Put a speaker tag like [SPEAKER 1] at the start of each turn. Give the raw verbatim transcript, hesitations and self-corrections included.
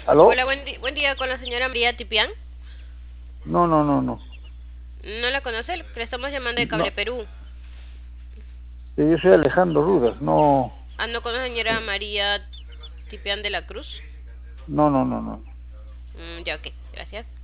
[SPEAKER 1] ¿Aló?
[SPEAKER 2] Hola, buen, di- buen día con la señora María Tipián.
[SPEAKER 1] No, no, no, no.
[SPEAKER 2] ¿No la conoce? Le estamos llamando de Cable
[SPEAKER 1] No,
[SPEAKER 2] Perú.
[SPEAKER 1] eh, yo soy Alejandro Rudas. No,
[SPEAKER 2] Ah, ¿no conoce a la señora María Tipián de la Cruz?
[SPEAKER 1] no, no, no, no.
[SPEAKER 2] Mm, ya, ok, gracias.